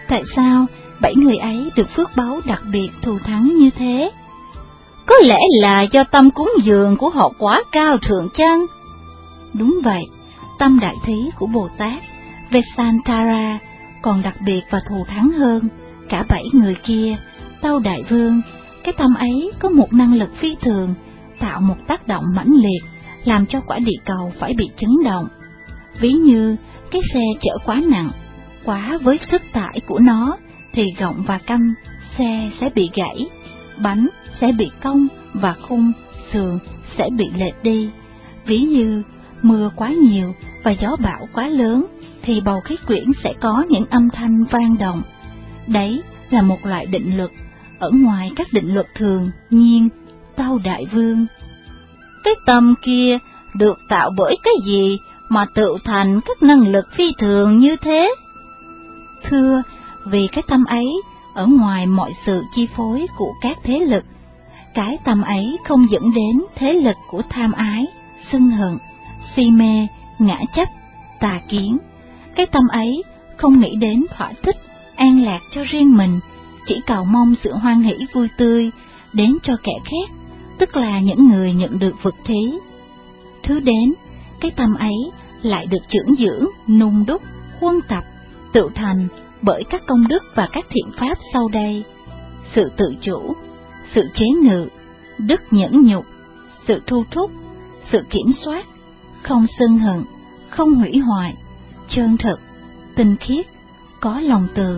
Tại sao 7 người ấy được phước báu đặc biệt thù thắng như thế? Có lẽ là do tâm cúng dường của họ quá cao thượng chăng? Đúng vậy, tâm đại thí của Bồ Tát Vesantara còn đặc biệt và thù thắng hơn cả 7 người kia. Tâu Đại Vương, cái tâm ấy có một năng lực phi thường, tạo một tác động mãnh liệt, làm cho quả địa cầu phải bị chấn động. Ví như cái xe chở quá nặng, quá với sức tải của nó, thì gọng và căm xe sẽ bị gãy, bánh sẽ bị cong và khung sườn sẽ bị lệch đi. Ví như mưa quá nhiều và gió bão quá lớn, thì bầu khí quyển sẽ có những âm thanh vang động. Đấy là một loại định luật ở ngoài các định luật thường nhiên. Tâu Đại Vương, cái tâm kia được tạo bởi cái gì mà tự thành các năng lực phi thường như thế? Thưa, vì cái tâm ấy ở ngoài mọi sự chi phối của các thế lực. Cái tâm ấy không dẫn đến thế lực của tham ái, sân hận, si mê, ngã chấp, tà kiến. Cái tâm ấy không nghĩ đến thỏa thích, an lạc cho riêng mình, chỉ cầu mong sự hoan hỷ vui tươi đến cho kẻ khác, tức là những người nhận được vực thí. Thứ đến, cái tâm ấy lại được chưởng dưỡng, nung đúc, huân tập, tự thành bởi các công đức và các thiện pháp sau đây: sự tự chủ, sự chế ngự, đức nhẫn nhục, sự thu thúc, sự kiểm soát, không sân hận, không hủy hoại, chân thực, tinh khiết, có lòng từ.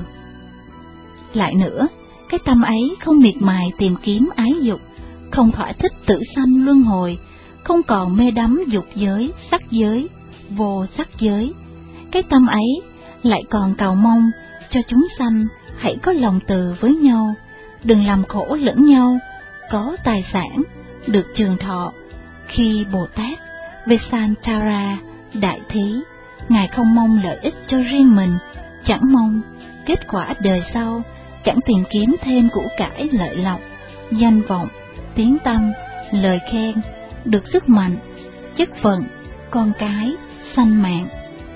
Lại nữa, cái tâm ấy không miệt mài tìm kiếm ái dục, không thỏa thích tử sanh luân hồi, không còn mê đắm dục giới, sắc giới, vô sắc giới. Cái tâm ấy lại còn cầu mong cho chúng sanh hãy có lòng từ với nhau, đừng làm khổ lẫn nhau, có tài sản, được trường thọ. Khi Bồ Tát Vesantara đại thí, Ngài không mong lợi ích cho riêng mình, chẳng mong kết quả đời sau, chẳng tìm kiếm thêm của cải lợi lộc, danh vọng, tiếng tăm, lời khen, được sức mạnh, chức phận, con cái, sanh mạng.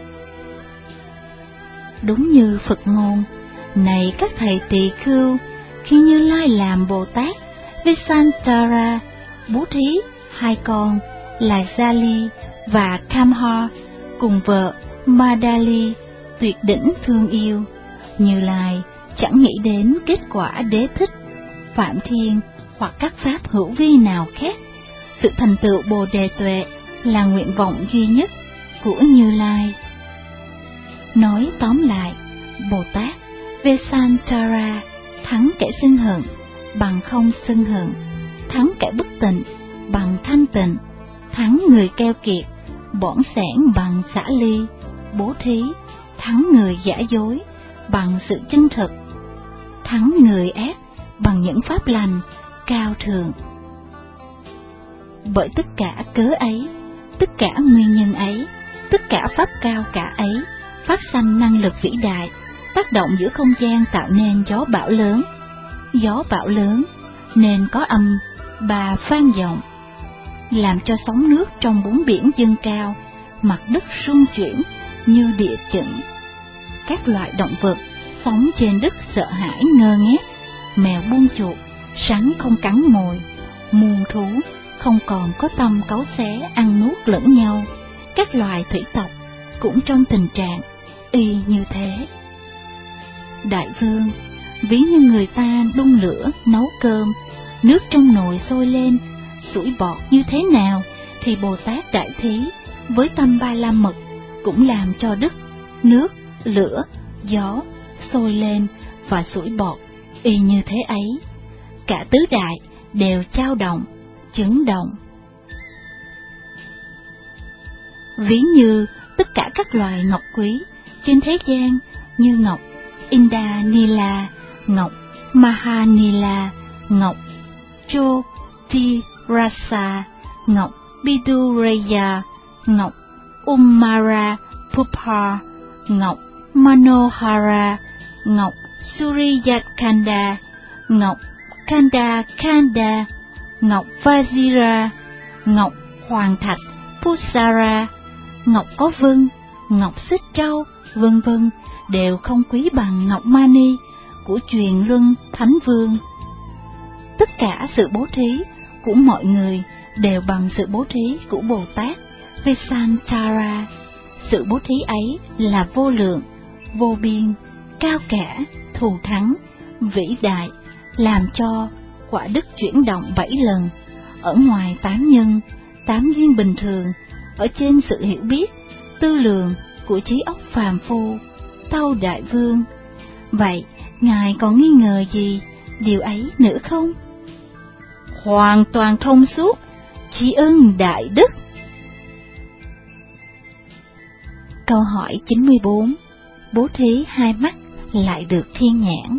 Đúng như Phật ngôn: này các thầy tỳ khưu, khi Như Lai làm Bồ Tát Vesantara bố thí 2 con là Jali và Kamha cùng vợ Madali tuyệt đỉnh thương yêu, Như Lai chẳng nghĩ đến kết quả đế thích, phạm thiên hoặc các pháp hữu vi nào khác. Sự thành tựu Bồ Đề Tuệ là nguyện vọng duy nhất của Như Lai. Nói tóm lại, Bồ Tát Vesantara thắng kẻ sân hận bằng không sân hận, thắng kẻ bất tịnh bằng thanh tịnh, thắng người keo kiệt, bỏn sẻn bằng xả ly, bố thí, thắng người giả dối bằng sự chân thực, thắng người ác bằng những pháp lành cao thượng. Bởi tất cả cớ ấy, tất cả nguyên nhân ấy, tất cả pháp cao cả ấy, phát sanh năng lực vĩ đại, tác động giữa không gian tạo nên gió bão lớn. Gió bão lớn nên có âm bà vang vọng, làm cho sóng nước trong 4 biển dâng cao, mặt đất rung chuyển như địa chấn. Các loại động vật sống trên đất sợ hãi ngơ ngác, mèo buông chuột, rắn không cắn mồi, muôn thú không còn có tâm cáu xé ăn nuốt lẫn nhau. Các loài thủy tộc cũng trong tình trạng y như thế. Đại Vương, ví như người ta đun lửa nấu cơm, nước trong nồi sôi lên, sủi bọt như thế nào, thì Bồ Tát Đại Thí với tâm Ba La Mật cũng làm cho đất, nước, lửa, gió sôi lên và sủi bọt y như thế ấy. Cả tứ đại đều chao động, chấn động. Ví như tất cả các loài ngọc quý trên thế gian như ngọc Indanila, ngọc Mahanila, ngọc Jyotirasa, ngọc Biduraya, ngọc Umara Pupa, ngọc Manohara, ngọc Suryakanda, ngọc Kanda Kanda, ngọc Vajira, ngọc Hoàng Thạch Pusara, ngọc có vân, ngọc xích châu, vân vân đều không quý bằng ngọc mani của truyền luân Thánh Vương. Tất cả sự bố thí của mọi người đều bằng sự bố thí của Bồ Tát Visantara. Sự bố thí ấy là vô lượng, vô biên, cao cả, thù thắng, vĩ đại, làm cho quả đức chuyển động 7 lần, ở ngoài 8 nhân, 8 duyên bình thường, ở trên sự hiểu biết, tư lường của trí óc phàm phu, Tâu Đại Vương. Vậy, Ngài còn nghi ngờ gì điều ấy nữa không? Hoàn toàn thông suốt, tri ân đại đức. Câu hỏi 94. Bố thí 2 mắt lại được thiên nhãn.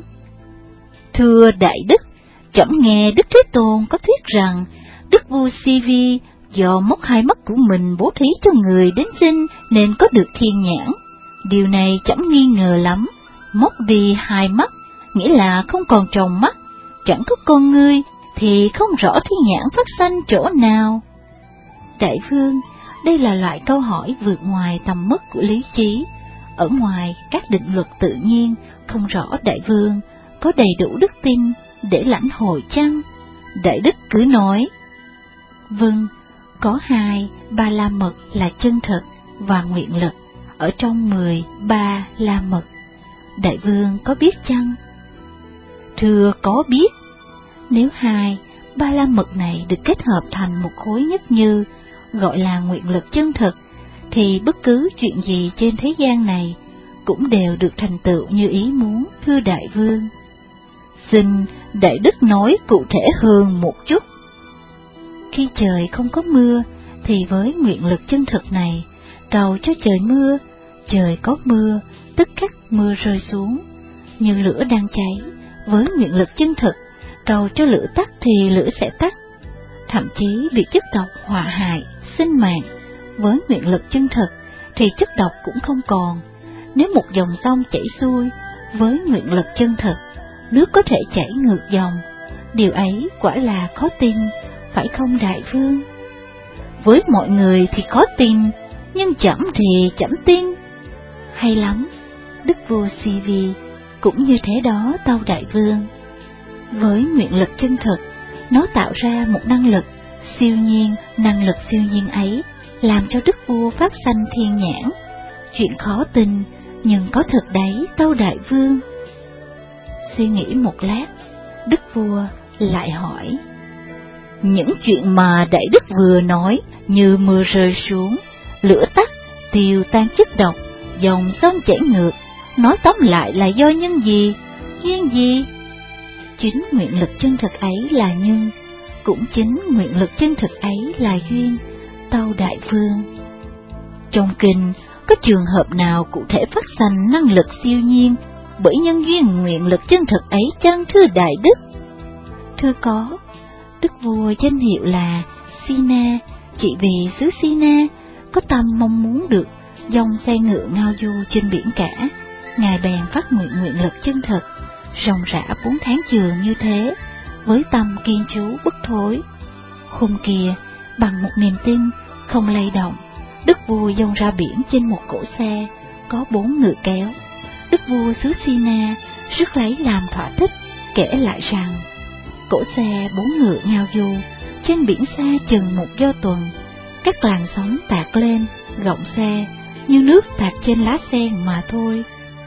Thưa đại đức, trẫm nghe Đức Thế Tôn có thuyết rằng Đức vua Si-vi do móc 2 mắt của mình bố thí cho người đến sinh nên có được thiên nhãn. Điều này trẫm nghi ngờ lắm. Móc vì 2 mắt nghĩa là không còn tròng mắt, chẳng có con ngươi thì không rõ thiên nhãn phát sanh chỗ nào. Đại vương, đây là loại câu hỏi vượt ngoài tầm mức của lý trí, ở ngoài các định luật tự nhiên, không rõ đại vương có đầy đủ đức tin để lãnh hội chăng? Đại đức cứ nói. Vâng, có 2 ba la mật là chân thật và nguyện lực ở trong 13 la mật. Đại vương có biết chăng? Thưa có biết. Nếu 2 ba la mật này được kết hợp thành một khối nhất như, gọi là nguyện lực chân thực, thì bất cứ chuyện gì trên thế gian này cũng đều được thành tựu như ý muốn, thưa đại vương. Xin đại đức nói cụ thể hơn một chút. Khi trời không có mưa, thì với nguyện lực chân thực này, cầu cho trời mưa, trời có mưa, tức khắc mưa rơi xuống. Như lửa đang cháy, với nguyện lực chân thực, cầu cho lửa tắt thì lửa sẽ tắt. Thậm chí việc chất độc họa hại, sinh mạng, với nguyện lực chân thực, thì chất độc cũng không còn. Nếu một dòng sông chảy xuôi, với nguyện lực chân thực, nước có thể chảy ngược dòng. Điều ấy quả là khó tin, phải không đại vương? Với mọi người thì khó tin, nhưng trẫm thì trẫm tin. Hay lắm, đức vua Si-vi cũng như thế đó, tâu đại vương. Với nguyện lực chân thực, nó tạo ra một năng lực siêu nhiên, năng lực siêu nhiên ấy làm cho đức vua phát sanh thiên nhãn. Chuyện khó tin, nhưng có thật đấy, tâu đại vương. Suy nghĩ một lát, đức vua lại hỏi. Những chuyện mà đại đức vừa nói như mưa rơi xuống, lửa tắt, tiêu tan chất độc, dòng sông chảy ngược, nói tóm lại là do nhân gì, duyên gì? Chính nguyện lực chân thực ấy là nhân, cũng chính nguyện lực chân thực ấy là duyên, tâu đại vương. Trong kinh có trường hợp nào cụ thể phát sanh năng lực siêu nhiên bởi nhân duyên nguyện lực chân thực ấy chăng, thưa đại đức? Thưa có. Đức vua danh hiệu là Sina, chỉ vì xứ Sina có tâm mong muốn được dòng xe ngựa ngao du trên biển cả, ngài bèn phát nguyện lực chân thực, ròng rã 4 tháng trường như thế, với tâm kiên chú bất thối. Hôm kia, bằng một niềm tin không lay động, đức vua dông ra biển trên một cỗ xe có 4 ngựa kéo. Đức vua xứ Sina rất lấy làm thỏa thích, kể lại rằng cỗ xe 4 ngựa ngao du trên biển xa chừng 1 do tuần, các làn sóng tạt lên gọng xe như nước tạt trên lá sen mà thôi.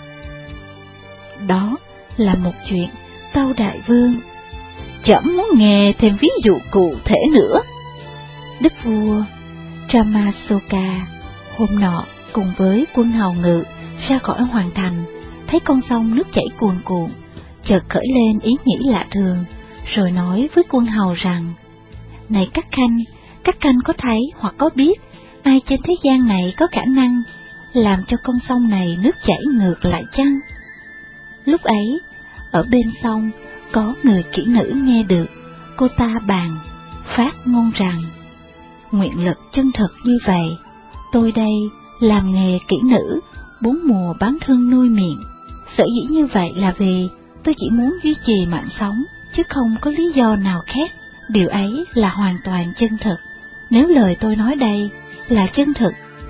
Đó là một chuyện, tâu đại vương. Trẫm muốn nghe thêm ví dụ cụ thể nữa. Đức vua Tramasoka hôm nọ cùng với quân hầu ngự ra khỏi hoàng thành, thấy con sông nước chảy cuồn cuộn, chợt khởi lên ý nghĩ lạ thường, rồi nói với quân hầu rằng: Này các khanh có thấy hoặc có biết ai trên thế gian này có khả năng làm cho con sông này nước chảy ngược lại chăng? Lúc ấy, ở bên sông có người kỹ nữ nghe được, cô ta bàn phát ngôn rằng: Nguyện lực chân thực như vậy, tôi đây làm nghề kỹ nữ, 4 mùa bán thân nuôi miệng. Sở dĩ như vậy là vì tôi chỉ muốn duy trì mạng sống, chứ không có lý do nào khác. Điều ấy là hoàn toàn chân thực. Nếu lời tôi nói đây là chân thực,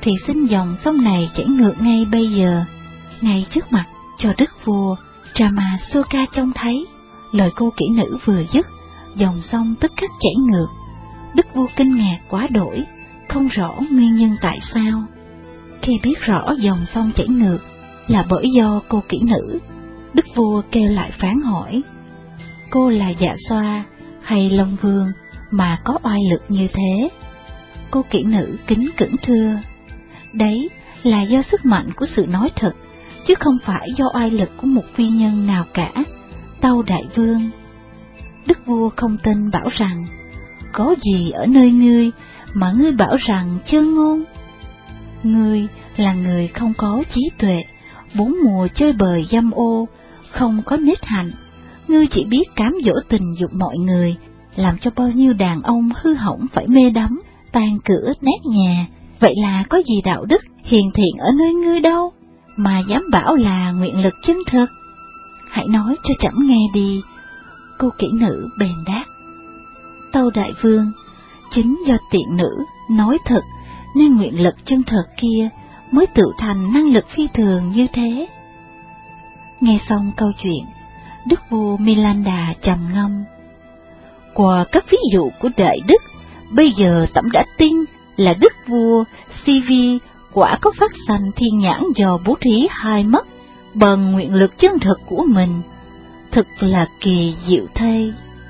thì xin dòng sông này chảy ngược ngay bây giờ, ngay trước mặt cho đức vua Tramasoka trông thấy. Lời cô kỹ nữ vừa dứt, dòng sông tức khắc chảy ngược. Đức vua kinh ngạc quá đổi, không rõ nguyên nhân tại sao. Khi biết rõ dòng sông chảy ngược là bởi do cô kỹ nữ, đức vua kêu lại phán hỏi: cô là Dạ Xoa hay Long Vương mà có oai lực như thế? Cô kỹ nữ kính cẩn thưa: đấy là do sức mạnh của sự nói thật, chứ không phải do oai lực của một phi nhân nào cả, tâu đại vương. Đức vua không tin, bảo rằng: có gì ở nơi ngươi mà ngươi bảo rằng chơ ngôn? Ngươi là người không có trí tuệ, 4 mùa chơi bời dâm ô, không có nết hạnh. Ngươi chỉ biết cám dỗ tình dục mọi người, làm cho bao nhiêu đàn ông hư hỏng phải mê đắm, tan cửa nát nhà. Vậy là có gì đạo đức hiền thiện ở nơi ngươi đâu, mà dám bảo là nguyện lực chân thực? Hãy nói cho trẫm nghe đi. Cô kỹ nữ bèn đáp: tâu đại vương, chính do tiện nữ nói thật nên nguyện lực chân thật kia mới tự thành năng lực phi thường như thế. Nghe xong câu chuyện, đức vua Milanda trầm ngâm. Qua các ví dụ của đại đức, bây giờ trẫm đã tin là đức vua Sivi quả có phát sanh thiên nhãn do bố thí hai mắt bằng nguyện lực chân thực của mình. Thật là kỳ diệu thay.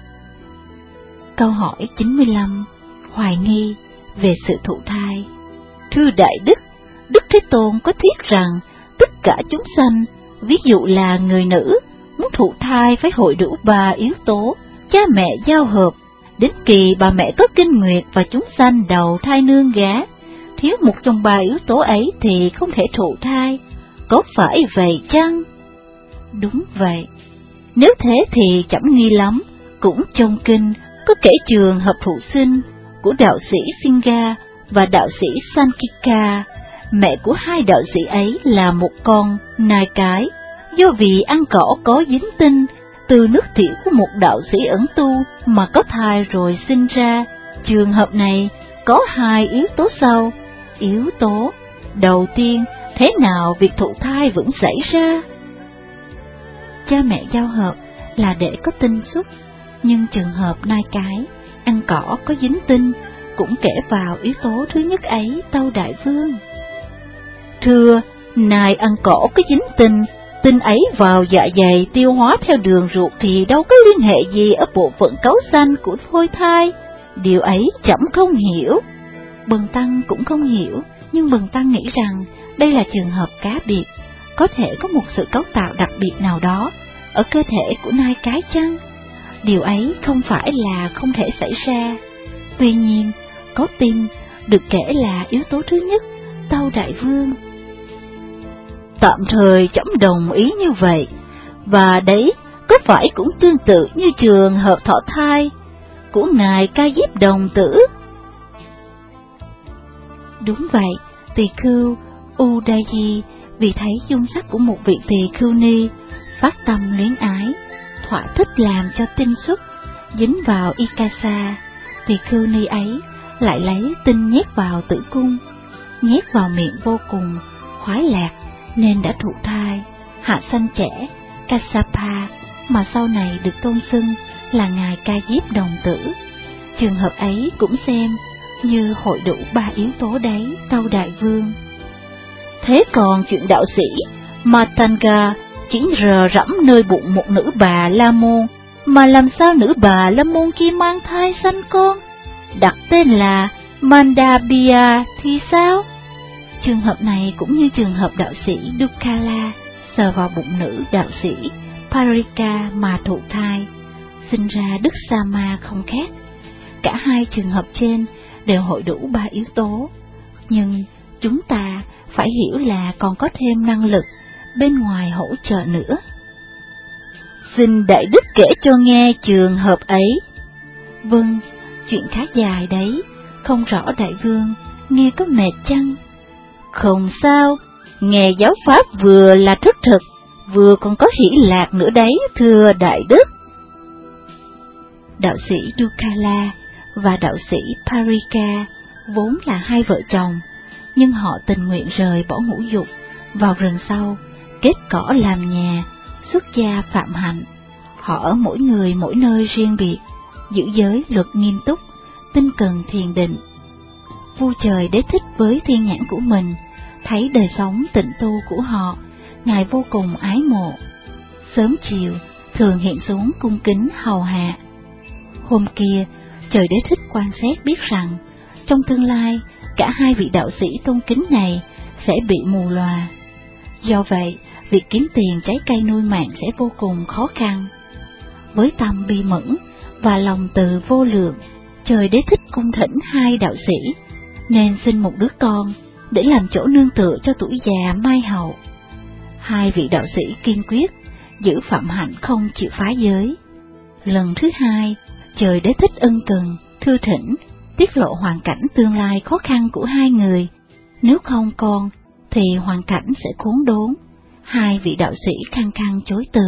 Câu hỏi 95. Hoài nghi về sự thụ thai. Thưa đại đức, Đức Thế Tôn có thuyết rằng tất cả chúng sanh, ví dụ là người nữ, muốn thụ thai phải hội đủ 3 yếu tố: cha mẹ giao hợp, đến kỳ bà mẹ có kinh nguyệt và chúng sanh đầu thai nương gá. Thiếu một trong 3 yếu tố ấy thì không thể thụ thai. Có phải vậy chăng? Đúng vậy. Nếu thế thì chẳng nghi lắm. Cũng trong kinh có kể trường hợp thụ sinh của đạo sĩ Singa và đạo sĩ Sankika. Mẹ của hai đạo sĩ ấy là một con nai cái, do vì ăn cỏ có dính tinh, từ nước tiểu của một đạo sĩ ẩn tu mà có thai rồi sinh ra. Trường hợp này có 2 yếu tố sau. Yếu tố đầu tiên, thế nào việc thụ thai vẫn xảy ra? Cha mẹ giao hợp là để có tinh xuất, nhưng trường hợp nai cái ăn cỏ có dính tinh cũng kể vào yếu tố thứ nhất ấy, tâu đại vương. Thưa, nai ăn cỏ có dính tinh, tinh ấy vào dạ dày tiêu hóa theo đường ruột thì đâu có liên hệ gì ở bộ phận cấu xanh của phôi thai. Điều ấy trẫm không hiểu. Bần tăng cũng không hiểu, nhưng bần tăng nghĩ rằng đây là trường hợp cá biệt, có thể có một sự cấu tạo đặc biệt nào đó ở cơ thể của nai cái chăng? Điều ấy không phải là không thể xảy ra. Tuy nhiên, có tin được kể là yếu tố thứ nhất, tâu đại vương. Tạm thời trẫm đồng ý như vậy, và đấy có phải cũng tương tự như trường hợp thọ thai của ngài Ca Diếp Đồng Tử? Đúng vậy, tỳ khưu Udayi vì thấy dung sắc của một vị tỳ khưu ni phát tâm luyến ái, thỏa thích làm cho tinh xuất dính vào Ikasa. Tỳ khưu ni ấy lại lấy tinh nhét vào tử cung, nhét vào miệng vô cùng khoái lạc, nên đã thụ thai, hạ sanh trẻ Kassapa, mà sau này được tôn xưng là ngài Ca Diếp Đồng Tử. Trường hợp ấy cũng xem như hội đủ 3 yếu tố đấy, tâu đại vương. Thế còn chuyện đạo sĩ Matanga chỉ rờ rẫm nơi bụng một nữ bà La Môn, mà làm sao nữ bà La Môn kia mang thai sanh con, đặt tên là Mandabia thì sao? Trường hợp này cũng như trường hợp đạo sĩ Dukala sờ vào bụng nữ đạo sĩ Parika mà thụ thai, sinh ra đức Sama không khác. Cả hai trường hợp trên đều hội đủ 3 yếu tố, nhưng chúng ta phải hiểu là còn có thêm năng lực bên ngoài hỗ trợ nữa. Xin đại đức kể cho nghe trường hợp ấy. Vâng, chuyện khá dài đấy, không rõ đại vương, nghe có mệt chăng? Không sao, nghe giáo pháp vừa là thức thực, vừa còn có hỷ lạc nữa đấy, thưa đại đức. Đạo sĩ Dukala và đạo sĩ Parika vốn là hai vợ chồng, nhưng họ tình nguyện rời bỏ ngũ dục, vào rừng sâu, kết cỏ làm nhà, xuất gia phạm hạnh. Họ ở mỗi người mỗi nơi riêng biệt, giữ giới luật nghiêm túc, tinh cần thiền định. Vua trời Đế Thích với thiên nhãn của mình, thấy đời sống tịnh tu của họ, Ngài vô cùng ái mộ. Sớm chiều, thường hiện xuống cung kính hầu hạ. Hôm kia, trời Đế Thích quan xét biết rằng, trong tương lai, cả hai vị đạo sĩ tôn kính này sẽ bị mù lòa. Do vậy, việc kiếm tiền trái cây nuôi mạng sẽ vô cùng khó khăn. Với tâm bi mẫn và lòng từ vô lượng, trời Đế Thích cung thỉnh hai đạo sĩ, nên sinh một đứa con để làm chỗ nương tựa cho tuổi già mai hậu. Hai vị đạo sĩ kiên quyết giữ phạm hạnh không chịu phá giới. Lần thứ hai, trời Đế Thích ân cần thưa thỉnh, tiết lộ hoàn cảnh tương lai khó khăn của hai người. Nếu không con, thì hoàn cảnh sẽ khốn đốn. Hai vị đạo sĩ khăng khăng chối từ.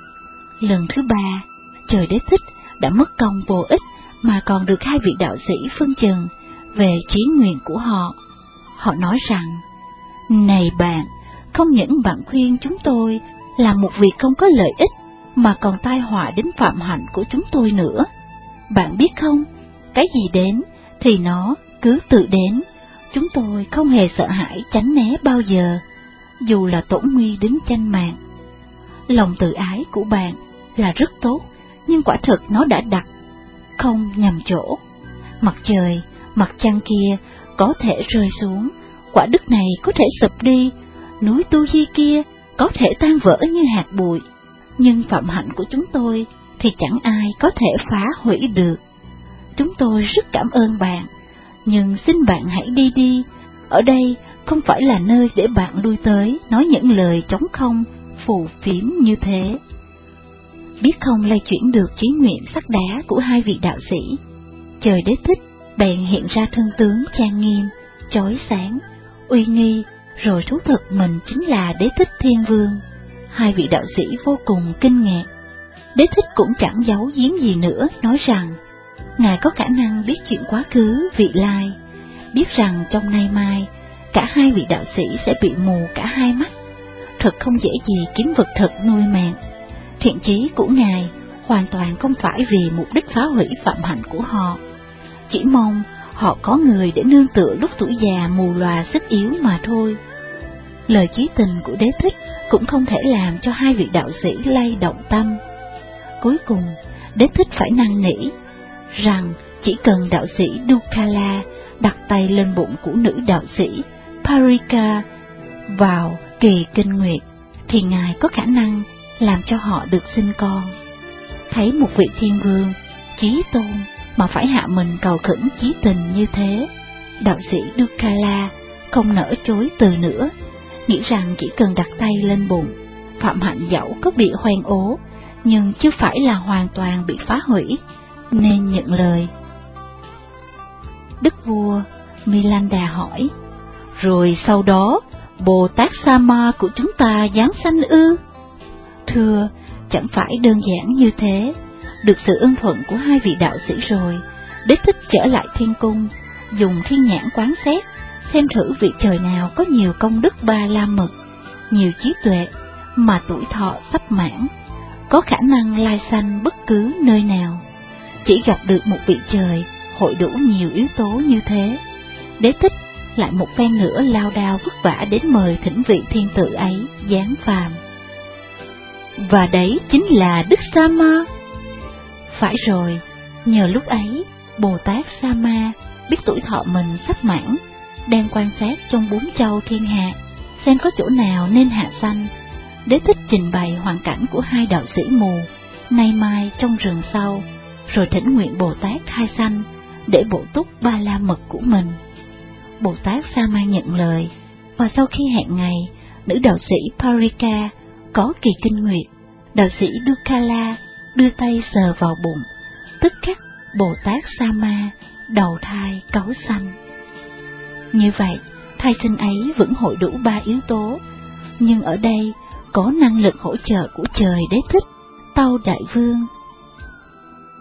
Lần thứ ba, trời Đế Thích đã mất công vô ích mà còn được hai vị đạo sĩ phân trần về chí nguyện của họ. Họ nói rằng, này bạn, không những bạn khuyên chúng tôi làm một việc không có lợi ích, mà còn tai họa đến phạm hạnh của chúng tôi nữa. Bạn biết không, cái gì đến thì nó cứ tự đến, chúng tôi không hề sợ hãi tránh né bao giờ, dù là tổn nguy đến tranh mạng. Lòng tự ái của bạn là rất tốt, nhưng quả thực nó đã đặt không nhầm chỗ. Mặt trời, mặt trăng kia có thể rơi xuống, quả đất này có thể sụp đi, núi Tu Di kia có thể tan vỡ như hạt bụi, nhưng phạm hạnh của chúng tôi thì chẳng ai có thể phá hủy được. Chúng tôi rất cảm ơn bạn, nhưng xin bạn hãy đi đi, ở đây không phải là nơi để bạn lui tới nói những lời trống không, phù phiếm như thế. Biết không lay chuyển được chí nguyện sắt đá của hai vị đạo sĩ, trời Đế Thích bèn hiện ra thân tướng trang nghiêm, chói sáng, uy nghi, rồi thú thực mình chính là Đế Thích Thiên Vương. Hai vị đạo sĩ vô cùng kinh ngạc. Đế Thích cũng chẳng giấu giếm gì nữa, nói rằng Ngài có khả năng biết chuyện quá khứ, vị lai, biết rằng trong nay mai, cả hai vị đạo sĩ sẽ bị mù cả hai mắt. Thật không dễ gì kiếm vật thật nuôi mạng. Thiện chí của Ngài hoàn toàn không phải vì mục đích phá hủy phạm hạnh của họ, chỉ mong họ có người để nương tựa lúc tuổi già mù lòa sức yếu mà thôi. Lời chí tình của Đế Thích cũng không thể làm cho hai vị đạo sĩ lay động tâm. Cuối cùng, Đế Thích phải năn nỉ rằng chỉ cần đạo sĩ Dukala đặt tay lên bụng của nữ đạo sĩ Parika vào kỳ kinh nguyệt, thì Ngài có khả năng làm cho họ được sinh con. Thấy một vị thiên vương chí tôn mà phải hạ mình cầu khẩn chí tình như thế, đạo sĩ Dukala không nỡ chối từ nữa, nghĩ rằng chỉ cần đặt tay lên bụng, phạm hạnh dẫu có bị hoen ố, nhưng chưa phải là hoàn toàn bị phá hủy, nên nhận lời. Đức vua Milanda hỏi, rồi sau đó Bồ Tát Sama của chúng ta giáng sanh ư? Thưa, chẳng phải đơn giản như thế. Được sự ưng thuận của hai vị đạo sĩ rồi, Đế Thích trở lại thiên cung, dùng thiên nhãn quán xét, xem thử vị trời nào có nhiều công đức ba la mật, nhiều trí tuệ, mà tuổi thọ sắp mãn, có khả năng lai sanh bất cứ nơi nào. Chỉ gặp được một vị trời hội đủ nhiều yếu tố như thế, Đế Thích lại một phen nữa lao đao vất vả đến mời thỉnh vị thiên tử ấy giáng phàm. Và đấy chính là Đức Sama. Phải rồi, nhờ lúc ấy, Bồ Tát Sama biết tuổi thọ mình sắp mãn, đang quan sát trong 4 châu thiên hạ, xem có chỗ nào nên hạ sanh. Đế Thích trình bày hoàn cảnh của hai đạo sĩ mù, nay mai trong rừng sâu, rồi thỉnh nguyện Bồ Tát khai sanh, để bổ túc ba la mật của mình. Bồ Tát Sama nhận lời, và sau khi hẹn ngày, nữ đạo sĩ Parika có kỳ kinh nguyệt, đạo sĩ Dukala đưa tay sờ vào bụng, tức khắc Bồ Tát Sama đầu thai cấu sanh. Như vậy, thai sinh ấy vẫn hội đủ 3 yếu tố, nhưng ở đây có năng lực hỗ trợ của trời Đế Thích, Tâu Đại Vương.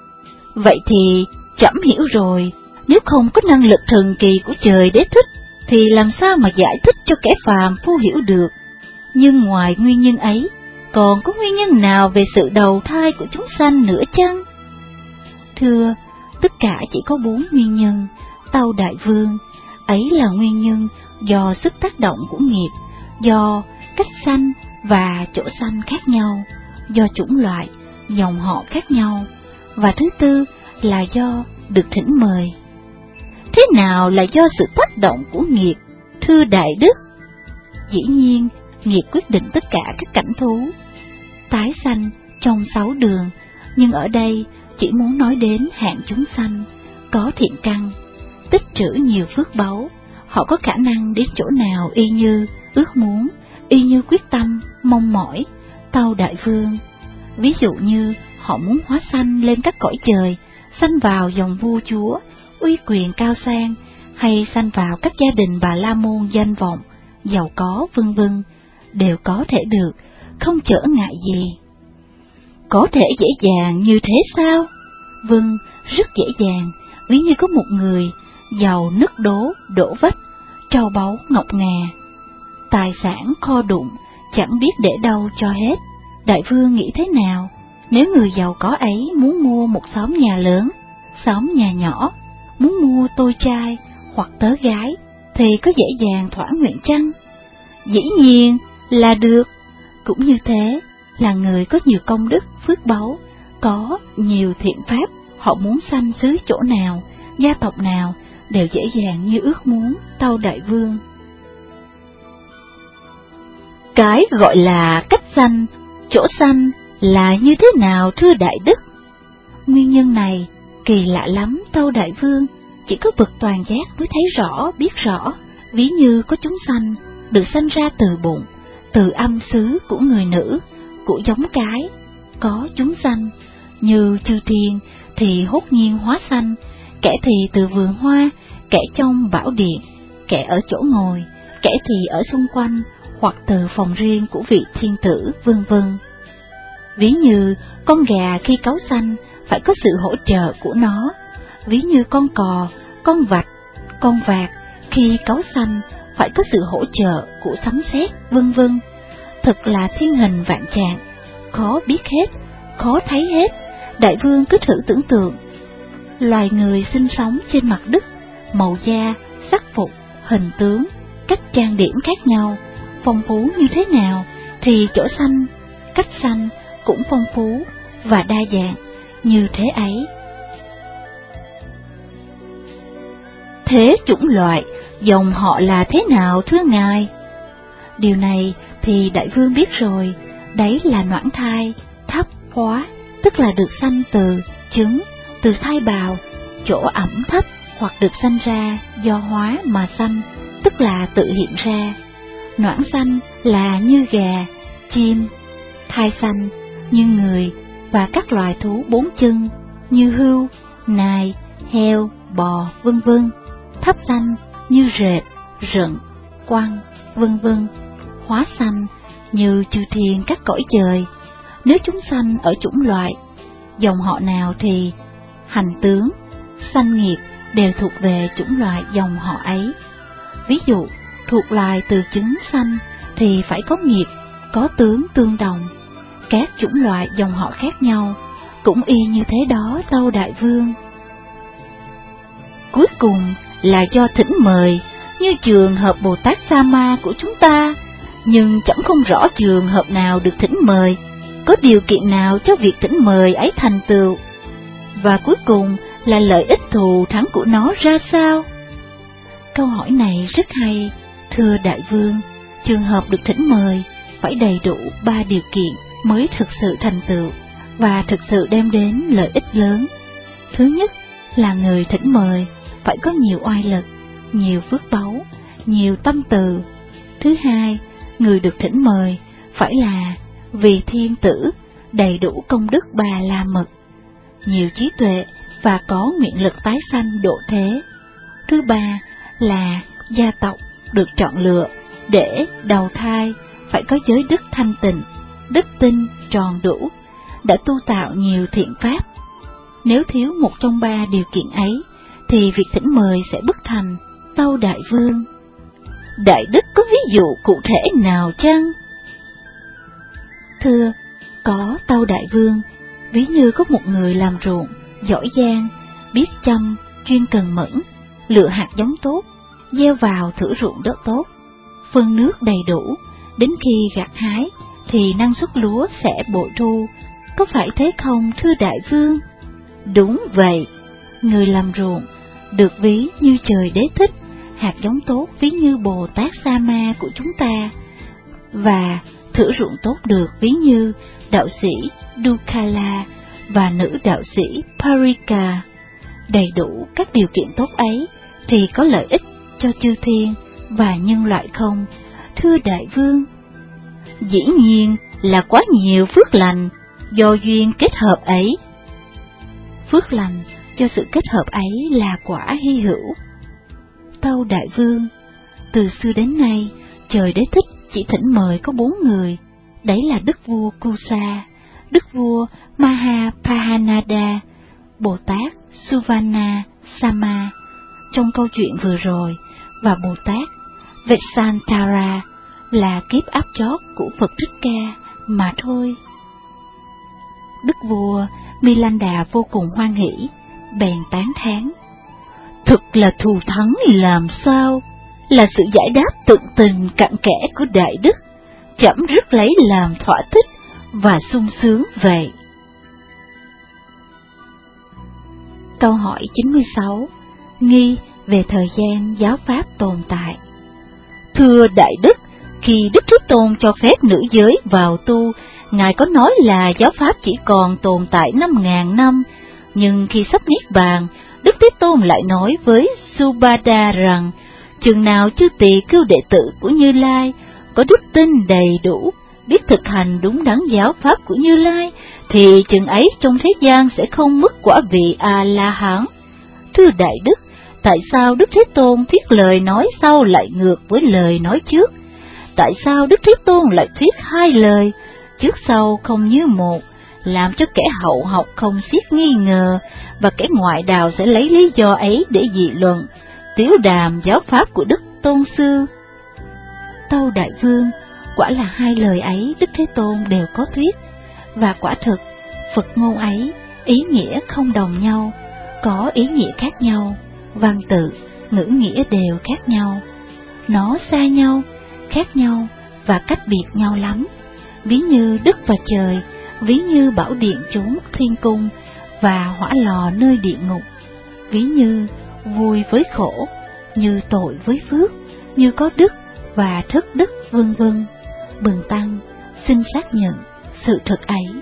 Vậy thì trẫm hiểu rồi, nếu không có năng lực thần kỳ của trời Đế Thích, thì làm sao mà giải thích cho kẻ phàm phu hiểu được. Nhưng ngoài nguyên nhân ấy, còn có nguyên nhân nào về sự đầu thai của chúng sanh nữa chăng? Thưa, tất cả chỉ có 4 nguyên nhân. Tâu đại vương, ấy là nguyên nhân do sức tác động của nghiệp, do cách sanh và chỗ sanh khác nhau, do chủng loại, dòng họ khác nhau, và thứ tư là do được thỉnh mời. Thế nào là do sự tác động của nghiệp, thưa đại đức? Dĩ nhiên, nghiệp quyết định tất cả các cảnh thú tái sanh trong 6 đường, nhưng ở đây chỉ muốn nói đến hạng chúng sanh có thiện căn, tích trữ nhiều phước báu. Họ có khả năng đến chỗ nào y như ước muốn, y như quyết tâm, mong mỏi. Tâu đại vương, ví dụ như họ muốn hóa sanh lên các cõi trời, sanh vào dòng vua chúa, uy quyền cao sang, hay sanh vào các gia đình bà la môn danh vọng, giàu có vân vân, đều có thể được, không trở ngại gì. Có thể dễ dàng như thế sao? Vâng, rất dễ dàng. Ví như có một người giàu nứt đố đổ vách, trâu báu ngọc ngà, tài sản kho đụng, chẳng biết để đâu cho hết. Đại vương nghĩ thế nào nếu người giàu có ấy muốn mua một xóm nhà lớn, xóm nhà nhỏ, muốn mua tôi trai hoặc tớ gái, thì có dễ dàng thỏa nguyện chăng? Dĩ nhiên là được. Cũng như thế, là người có nhiều công đức phước báu, có nhiều thiện pháp, họ muốn sanh xứ chỗ nào, gia tộc nào, đều dễ dàng như ước muốn. Tâu đại vương, cái gọi là cách sanh, chỗ sanh là như thế nào thưa đại đức? Nguyên nhân này kỳ lạ lắm. Tâu đại vương, chỉ có bậc toàn giác mới thấy rõ, biết rõ. Ví như có chúng sanh được sanh ra từ bụng, từ âm xứ của người nữ, của giống cái. Có chúng sanh như chư thiên thì hốt nhiên hóa sanh, kẻ thì từ vườn hoa, kẻ trong bảo điện, kẻ ở chỗ ngồi, kẻ thì ở xung quanh, hoặc từ phòng riêng của vị thiên tử, vân vân. Ví như con gà khi cáu sanh phải có sự hỗ trợ của nó. Ví như con cò, con vạch, con vạc khi cáu sanh phải có sự hỗ trợ của sấm sét, vân vân. Thật là thiên hình vạn trạng, khó biết hết, khó thấy hết. Đại vương cứ thử tưởng tượng, loài người sinh sống trên mặt đất, màu da, sắc phục, hình tướng, cách trang điểm khác nhau, phong phú như thế nào, thì chỗ sanh, cách sanh cũng phong phú và đa dạng như thế ấy. Thế chủng loại, dòng họ là thế nào thưa ngài? Điều này thì đại vương biết rồi, đấy là noãn thai, thấp hóa, tức là được sanh từ trứng, từ thai bào, chỗ ẩm thấp, hoặc được sanh ra do hóa mà sanh, tức là tự hiện ra. Noãn sanh là như gà, chim, thai sanh như người và các loài thú 4 chân như hươu, nai, heo, bò, vân vân. Thấp sanh như rệp, rận, quăng, vân vân. Hóa sanh như chư thiên các cõi trời. Nếu chúng sanh ở chủng loại, dòng họ nào thì hành tướng, sanh nghiệp đều thuộc về chủng loại dòng họ ấy. Ví dụ, thuộc loài từ trứng sanh thì phải có nghiệp, có tướng tương đồng. Các chủng loại dòng họ khác nhau cũng y như thế đó. Tâu đại vương, cuối cùng là do thỉnh mời, như trường hợp Bồ Tát Sa Ma của chúng ta, nhưng chẳng không rõ trường hợp nào được thỉnh mời, có điều kiện nào cho việc thỉnh mời ấy thành tựu, và cuối cùng là lợi ích thù thắng của nó ra sao? Câu hỏi này rất hay, thưa đại vương. Trường hợp được thỉnh mời phải đầy đủ 3 điều kiện mới thực sự thành tựu và thực sự đem đến lợi ích lớn. Thứ nhất là người thỉnh mời phải có nhiều oai lực, nhiều phước báu, nhiều tâm từ. Thứ hai, người được thỉnh mời phải là vì thiên tử, đầy đủ công đức Bà La Mật, nhiều trí tuệ và có nguyện lực tái sanh độ thế. Thứ ba là gia tộc được chọn lựa để đầu thai phải có giới đức thanh tịnh, đức tin tròn đủ, đã tu tạo nhiều thiện pháp. Nếu thiếu một trong 3 điều kiện ấy thì việc thỉnh mời sẽ bất thành. Tâu đại vương, Đại đức có ví dụ cụ thể nào chăng? Thưa, có Tâu Đại Vương, ví như có một người làm ruộng, giỏi giang, biết chăm, chuyên cần mẫn, lựa hạt giống tốt, gieo vào thửa ruộng đất tốt, phân nước đầy đủ, đến khi gặt hái thì năng suất lúa sẽ bội thu, có phải thế không thưa Đại Vương? Đúng vậy. Người làm ruộng được ví như trời đế thích, hạt giống tốt ví như Bồ Tát Sa Ma của chúng ta, và thửa ruộng tốt được ví như đạo sĩ Dukala và nữ đạo sĩ Parika. Đầy đủ các điều kiện tốt ấy thì có lợi ích cho chư thiên và nhân loại không, thưa Đại Vương? Dĩ nhiên là quá nhiều phước lành do duyên kết hợp ấy. Phước lành cho sự kết hợp ấy là quả hy hữu. Tâu Đại Vương, từ xưa đến nay, trời đế thích chỉ thỉnh mời có 4 người, đấy là Đức vua Kusa, Đức vua Mahapahanada, Bồ Tát Suvarna Sama trong câu chuyện vừa rồi, và Bồ Tát Vessantara là kiếp áp chót của Phật Thích Ca mà thôi. Đức vua Milanda vô cùng hoan hỷ, bèn tán thán: Thực là thù thắng làm sao, là sự giải đáp tận tình cặn kẽ của Đại Đức, trẫm rất lấy làm thỏa thích và sung sướng vậy. Câu hỏi 96. Nghi về thời gian giáo pháp tồn tại. Thưa Đại Đức, khi Đức Thế Tôn cho phép nữ giới vào tu, Ngài có nói là giáo pháp chỉ còn tồn tại 5.000 năm, nhưng khi sắp niết bàn, Đức Thế Tôn lại nói với Subhadra rằng, chừng nào chư tỳ khưu đệ tử của Như Lai có đức tin đầy đủ, biết thực hành đúng đắn giáo pháp của Như Lai, thì chừng ấy trong thế gian sẽ không mất quả vị A-la-hán. Thưa Đại Đức, tại sao Đức Thế Tôn thuyết lời nói sau lại ngược với lời nói trước? Tại sao Đức Thế Tôn lại thuyết 2 lời, trước sau không như một, làm cho kẻ hậu học không xiết nghi ngờ, và kẻ ngoại đạo sẽ lấy lý do ấy để dị luận, tiếu đàm giáo pháp của Đức Tôn Sư? Tâu Đại Vương, quả là 2 lời ấy Đức Thế Tôn đều có thuyết, và quả thực Phật ngôn ấy ý nghĩa không đồng nhau, có ý nghĩa khác nhau, văn tự, ngữ nghĩa đều khác nhau. Nó xa nhau, khác nhau và cách biệt nhau lắm, ví như đất và trời, ví như bảo điện chốn thiên cung và hỏa lò nơi địa ngục, ví như vui với khổ, như tội với phước, như có đức và thất đức, vân vân. Bần tăng xin xác nhận sự thật ấy.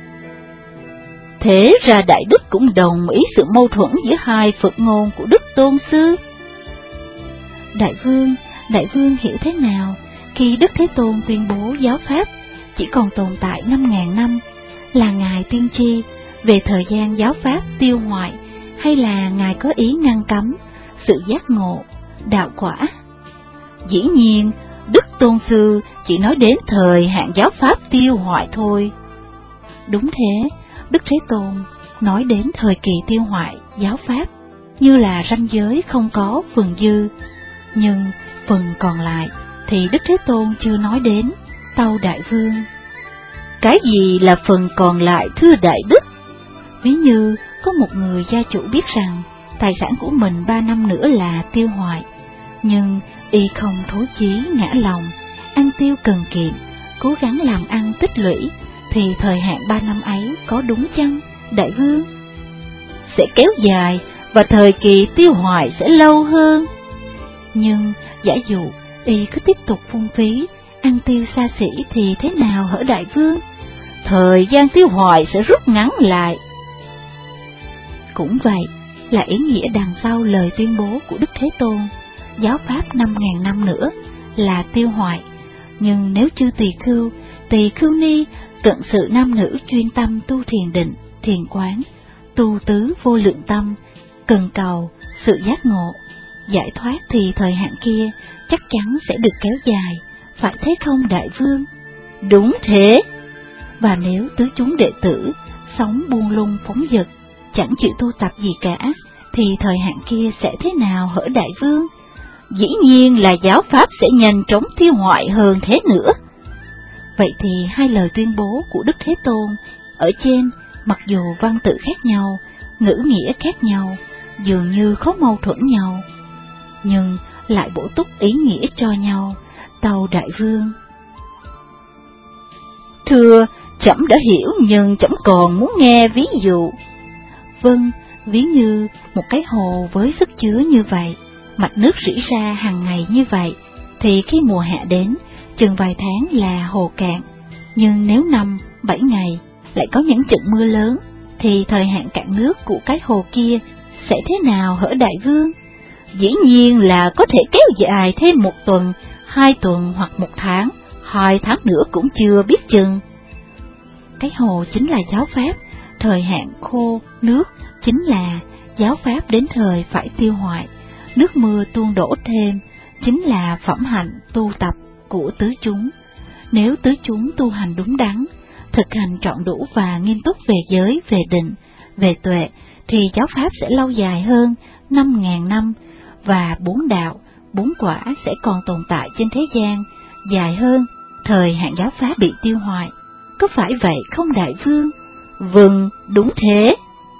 Thế ra Đại Đức cũng đồng ý sự mâu thuẫn giữa 2 Phật ngôn của Đức Tôn Sư. Đại Vương hiểu thế nào khi Đức Thế Tôn tuyên bố giáo pháp chỉ còn tồn tại 5.000 năm, là Ngài tiên tri về thời gian giáo pháp tiêu hoại, hay là Ngài có ý ngăn cấm sự giác ngộ, đạo quả? Dĩ nhiên, Đức Tôn Sư chỉ nói đến thời hạn giáo pháp tiêu hoại thôi. Đúng thế, Đức Thế Tôn nói đến thời kỳ tiêu hoại giáo pháp, như là ranh giới không có phần dư, nhưng phần còn lại thì Đức Thế Tôn chưa nói đến. Tâu Đại Vương, cái gì là phần còn lại thưa Đại Đức? Ví như có một người gia chủ biết rằng tài sản của mình 3 năm nữa là tiêu hoại, nhưng y không thối chí ngã lòng, ăn tiêu cần kiệm, cố gắng làm ăn tích lũy, thì thời hạn 3 năm ấy có đúng chăng, Đại Vương? Sẽ kéo dài và thời kỳ tiêu hoại sẽ lâu hơn. Nhưng giả dụ y cứ tiếp tục phung phí, ăn tiêu xa xỉ thì thế nào hở Đại Vương? Thời gian tiêu hoại sẽ rút ngắn lại. Cũng vậy là ý nghĩa đằng sau lời tuyên bố của Đức Thế Tôn, giáo pháp 5.000 năm nữa là tiêu hoại. Nhưng nếu chư tỳ khưu ni, cận sự nam nữ chuyên tâm tu thiền định, thiền quán, tu tứ vô lượng tâm, cần cầu sự giác ngộ, giải thoát, thì thời hạn kia chắc chắn sẽ được kéo dài, phải thế không Đại Vương? Đúng thế. Và nếu tứ chúng đệ tử sống buông lung phóng dật, chẳng chịu tu tập gì cả, thì thời hạn kia sẽ thế nào hở Đại Vương? dĩ nhiên là giáo pháp sẽ nhanh chóng tiêu hoại hơn thế nữa. Vậy thì hai lời tuyên bố của Đức Thế Tôn ở trên, mặc dù văn tự khác nhau, ngữ nghĩa khác nhau, dường như không mâu thuẫn nhau, nhưng lại bổ túc ý nghĩa cho nhau. Tâu Đại Vương: Thưa, trẫm đã hiểu nhưng trẫm còn muốn nghe ví dụ. Vâng, ví như một cái hồ với sức chứa như vậy, mạch nước rỉ ra hàng ngày như vậy, thì khi mùa hạ đến, chừng vài tháng là hồ cạn. Nhưng nếu 5-7 ngày lại có những trận mưa lớn, thì thời hạn cạn nước của cái hồ kia sẽ thế nào hỡi Đại Vương? Dĩ nhiên là có thể kéo dài thêm 1 tuần, 2 tuần hoặc 1 tháng, 2 tháng nữa cũng chưa biết chừng. Cái hồ chính là giáo pháp, thời hạn khô nước chính là giáo pháp đến thời phải tiêu hoại. Nước mưa tuôn đổ thêm chính là phẩm hạnh tu tập của tứ chúng. Nếu tứ chúng tu hành đúng đắn, thực hành trọn đủ và nghiêm túc về giới, về định, về tuệ, thì giáo pháp sẽ lâu dài hơn 5.000 năm, và 4 đạo, 4 quả sẽ còn tồn tại trên thế gian dài hơn thời hạn giáo pháp bị tiêu hoại. Có phải vậy không Đại Vương? Vâng, đúng thế.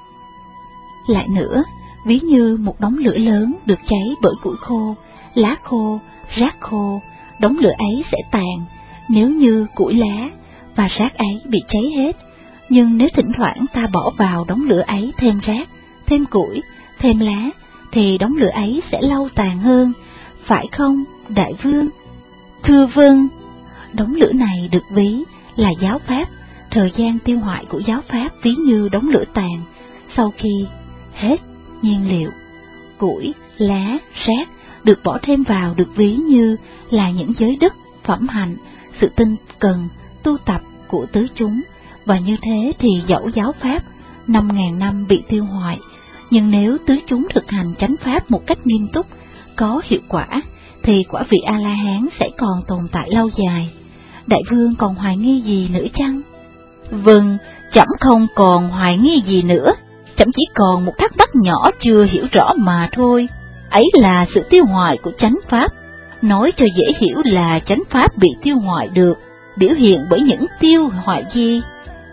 Lại nữa, ví như một đống lửa lớn được cháy bởi củi khô, lá khô, rác khô, đống lửa ấy sẽ tàn nếu như củi lá và rác ấy bị cháy hết. Nhưng nếu thỉnh thoảng ta bỏ vào đống lửa ấy thêm rác, thêm củi, thêm lá, thì đống lửa ấy sẽ lâu tàn hơn, phải không Đại Vương? Thưa vâng. Đống lửa này được ví là giáo pháp, thời gian tiêu hoại của giáo pháp ví như đống lửa tàn, sau khi hết nhiên liệu, củi, lá, rác được bỏ thêm vào được ví như là những giới đức, phẩm hạnh, sự tinh cần, tu tập của tứ chúng, và như thế thì dẫu giáo pháp 5.000 năm bị tiêu hoại, nhưng nếu tứ chúng thực hành chánh pháp một cách nghiêm túc, có hiệu quả, thì quả vị A-la-hán sẽ còn tồn tại lâu dài. Đại Vương còn hoài nghi gì nữa chăng? Vâng, trẫm không còn hoài nghi gì nữa, trẫm chỉ còn một thắc mắc nhỏ chưa hiểu rõ mà thôi. Ấy là sự tiêu hoại của chánh pháp. Nói cho dễ hiểu là chánh pháp bị tiêu hoại được biểu hiện bởi những tiêu hoại gì?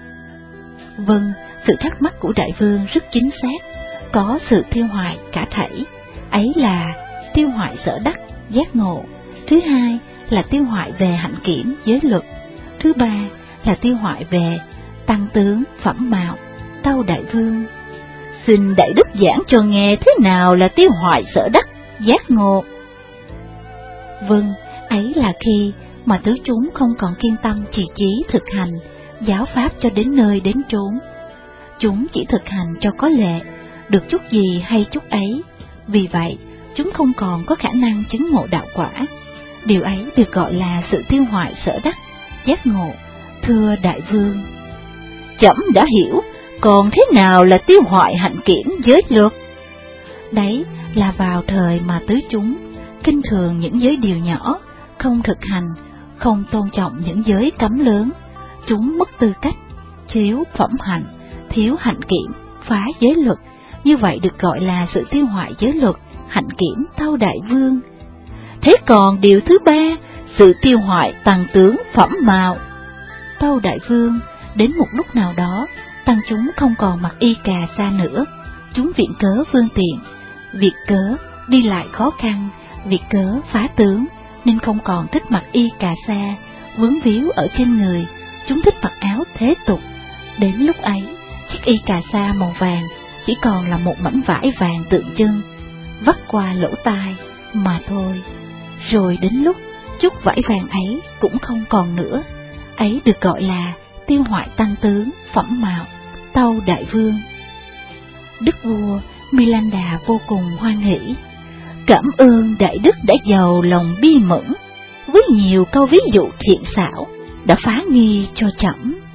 Vâng, sự thắc mắc của Đại Vương rất chính xác. Có sự tiêu hoại cả thảy, ấy là tiêu hoại sở đắc, giác ngộ. Thứ hai là tiêu hoại về hạnh kiểm, giới luật. Thứ ba là tiêu hoại về tăng tướng, phẩm mạo. Tâu Đại Vương: Xin Đại Đức giảng cho nghe thế nào là tiêu hoại sở đắc, giác ngộ. Vâng, ấy là khi mà tứ chúng không còn kiên tâm trì chí thực hành giáo pháp cho đến nơi đến chốn. Chúng chỉ thực hành cho có lệ, được chút gì hay chút ấy. Vì vậy, chúng không còn có khả năng chứng ngộ đạo quả. Điều ấy được gọi là sự tiêu hoại sở đắc, giác ngộ. Thưa Đại Vương: Trẫm đã hiểu, còn thế nào là tiêu hoại hạnh kiểm, giới luật? Đấy là vào thời mà tứ chúng kinh thường những giới điều nhỏ, không thực hành, không tôn trọng những giới cấm lớn. Chúng mất tư cách, thiếu phẩm hạnh, thiếu hạnh kiểm, phá giới luật. Như vậy được gọi là sự tiêu hoại giới luật, hạnh kiểm. Tâu Đại Vương: Thế còn điều thứ ba, sự tiêu hoại tăng tướng, phẩm mạo? Tâu Đại Vương: Đến một lúc nào đó, tăng chúng không còn mặc y cà sa nữa. Chúng viện cớ phương tiện, việc cớ đi lại khó khăn, việc cớ phá tướng, nên không còn thích mặc y cà sa vướng víu ở trên người. Chúng thích mặc áo thế tục. Đến lúc ấy, chiếc y cà sa màu vàng chỉ còn là một mảnh vải vàng tượng trưng, vắt qua lỗ tai mà thôi. Rồi đến lúc chút vải vàng ấy cũng không còn nữa. Ấy được gọi là tiêu hoại tăng tướng, phẩm mạo. Tâu Đại Vương: Đức vua Milanda vô cùng hoan hỷ. Cảm ơn Đại Đức đã giàu lòng bi mẫn, với nhiều câu ví dụ thiện xảo đã phá nghi cho trẫm.